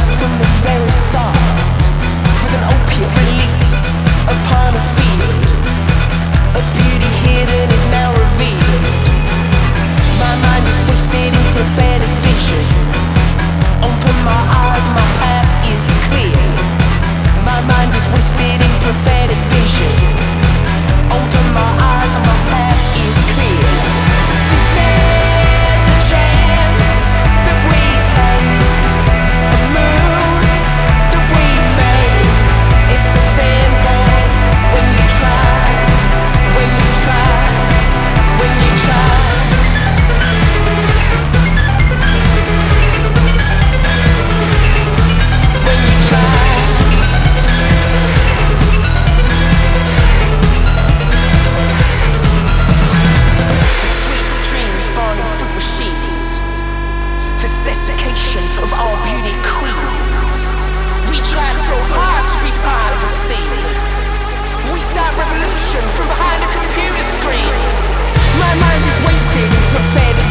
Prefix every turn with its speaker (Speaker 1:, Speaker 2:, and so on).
Speaker 1: from the very start, with an opiate release upon a field. A beauty hidden is now revealed. My mind is wasted in prophetic vision. Open my eyes, my path is clear. My mind is wasted in prophetic vision. Open my eyes, my path is clear. This is a chance that we take, a move that we make. It's a simple when you try, when you try, when you try. When you try. The sweet dreams born in fruit machines. This desiccation of all beauty queens. We try so hard to be part of a scene. We start revolution from behind a computer screen. My mind is wasted in prophetic